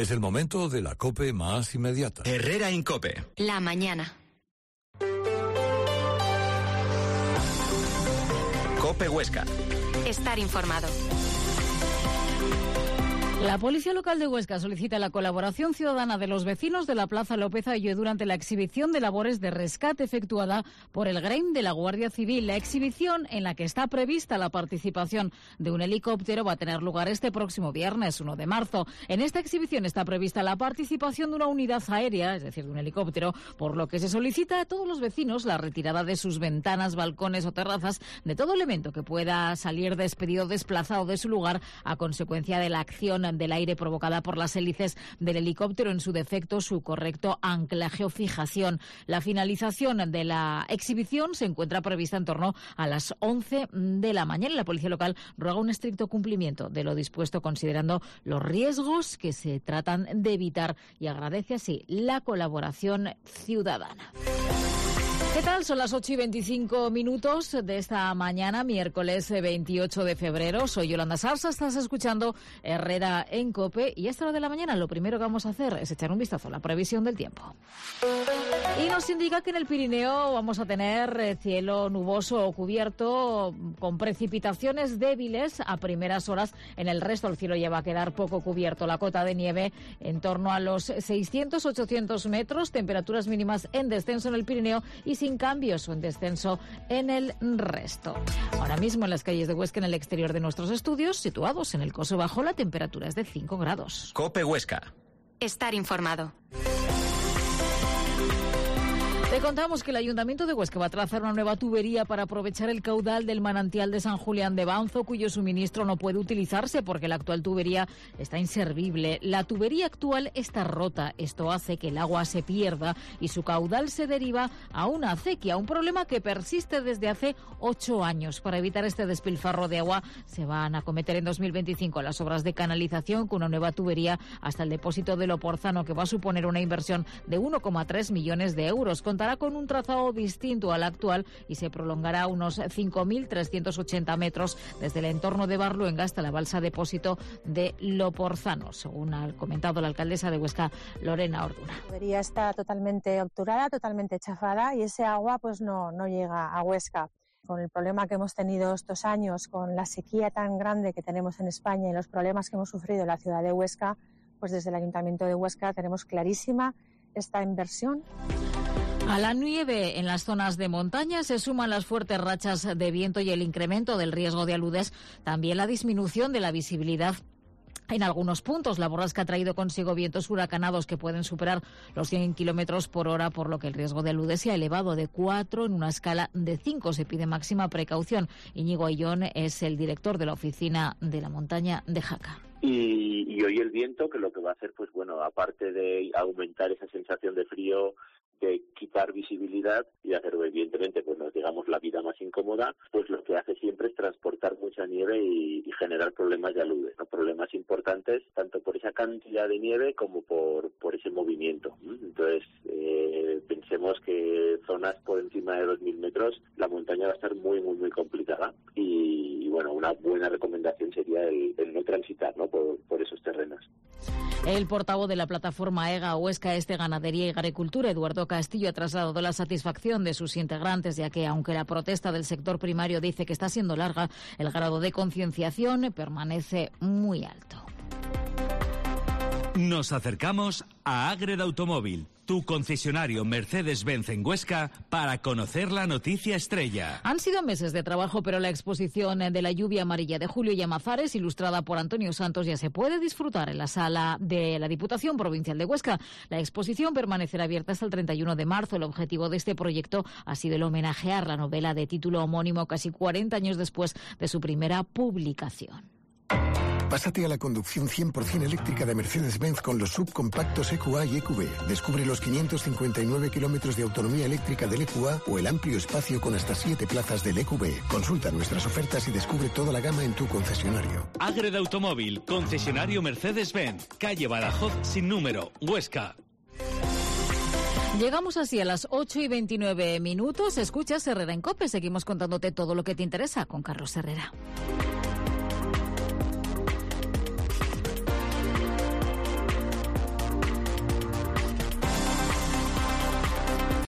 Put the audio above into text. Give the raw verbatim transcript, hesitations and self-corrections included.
Es el momento de la COPE más inmediata. Herrera en COPE. La mañana. COPE Huesca. Estar informado. La Policía Local de Huesca solicita la colaboración ciudadana de los vecinos de la Plaza López Aylló durante la exhibición de labores de rescate efectuada por el Grem de la Guardia Civil. La exhibición, en la que está prevista la participación de un helicóptero, va a tener lugar este próximo viernes, uno de marzo. En esta exhibición está prevista la participación de una unidad aérea, es decir, de un helicóptero, por lo que se solicita a todos los vecinos la retirada de sus ventanas, balcones o terrazas de todo elemento que pueda salir despedido o desplazado de su lugar a consecuencia de la acción del aire provocada por las hélices del helicóptero, en su defecto su correcto anclaje o fijación. La finalización de la exhibición se encuentra prevista en torno a las once de la mañana. La Policía Local ruega un estricto cumplimiento de lo dispuesto, considerando los riesgos que se tratan de evitar, y agradece así la colaboración ciudadana. ¿Qué tal? Son las ocho y veinticinco minutos de esta mañana, miércoles veintiocho de febrero. Soy Yolanda Sarsa, estás escuchando Herrera en COPE, y a esta hora de la mañana lo primero que vamos a hacer es echar un vistazo a la previsión del tiempo. Y nos indica que en el Pirineo vamos a tener cielo nuboso o cubierto con precipitaciones débiles a primeras horas. En el resto el cielo ya va a quedar poco cubierto. La cota de nieve en torno a los seiscientos a ochocientos metros, temperaturas mínimas en descenso en el Pirineo y sin cambios o en descenso en el resto. Ahora mismo en las calles de Huesca, en el exterior de nuestros estudios, situados en el Coso Bajo, la temperatura es de cinco grados. COPE Huesca. Estar informado. Te contamos que el Ayuntamiento de Huesca va a trazar una nueva tubería para aprovechar el caudal del manantial de San Julián de Banzo, cuyo suministro no puede utilizarse porque la actual tubería está inservible. La tubería actual está rota. Esto hace que el agua se pierda y su caudal se deriva a una acequia, un problema que persiste desde hace ocho años. Para evitar este despilfarro de agua, se van a acometer en dos mil veinticinco las obras de canalización con una nueva tubería hasta el depósito de Loporzano, que va a suponer una inversión de uno coma tres millones de euros. Contará con un trazado distinto al actual y se prolongará unos cinco mil trescientos ochenta metros desde el entorno de Barluenga hasta la balsa depósito de Loporzano, según ha comentado la alcaldesa de Huesca, Lorena Orduna. La tubería está totalmente obturada, totalmente chafada, y ese agua pues no, no llega a Huesca. Con el problema que hemos tenido estos años, con la sequía tan grande que tenemos en España y los problemas que hemos sufrido en la ciudad de Huesca, pues desde el Ayuntamiento de Huesca tenemos clarísima esta inversión. A la nieve en las zonas de montaña se suman las fuertes rachas de viento y el incremento del riesgo de aludes, también la disminución de la visibilidad en algunos puntos. La borrasca ha traído consigo vientos huracanados que pueden superar los cien kilómetros por hora, por lo que el riesgo de aludes se ha elevado de cuatro en una escala de cinco. Se pide máxima precaución. Íñigo Ayllón es el director de la Oficina de la Montaña de Jaca. Y, y hoy el viento, que lo que va a hacer, pues bueno, aparte de aumentar esa sensación de frío, de quitar visibilidad y hacer, evidentemente, pues nos digamos la vida más incómoda, pues lo que hace siempre es transportar mucha nieve y, y generar problemas de aludes, ¿no? Problemas importantes tanto por esa cantidad de nieve como por, por ese movimiento. Entonces, eh, pensemos que zonas por encima de dos mil metros, la montaña va a estar muy, muy, muy complicada y, y bueno, una buena recomendación sería el, el no transitar, ¿no? por, por esos terrenos. El portavoz de la plataforma EGA Huesca Este Ganadería y Agricultura, Eduardo Castillo, ha trasladado la satisfacción de sus integrantes, ya que aunque la protesta del sector primario dice que está siendo larga, el grado de concienciación permanece muy alto. Nos acercamos a Ágreda Automóvil, tu concesionario Mercedes-Benz en Huesca, para conocer la noticia estrella. Han sido meses de trabajo, pero la exposición de la lluvia amarilla de Julio Llamazares, ilustrada por Antonio Santos, ya se puede disfrutar en la sala de la Diputación Provincial de Huesca. La exposición permanecerá abierta hasta el treinta y uno de marzo. El objetivo de este proyecto ha sido el homenajear la novela de título homónimo casi cuarenta años después de su primera publicación. Pásate a la conducción cien por ciento eléctrica de Mercedes-Benz con los subcompactos E Q A y E Q B. Descubre los quinientos cincuenta y nueve kilómetros de autonomía eléctrica del E Q A o el amplio espacio con hasta siete plazas del E Q B. Consulta nuestras ofertas y descubre toda la gama en tu concesionario. Ágreda Automóvil, concesionario Mercedes-Benz, calle Badajoz sin número, Huesca. Llegamos así a las ocho y veintinueve minutos. Escuchas Herrera en COPE. Seguimos contándote todo lo que te interesa con Carlos Herrera.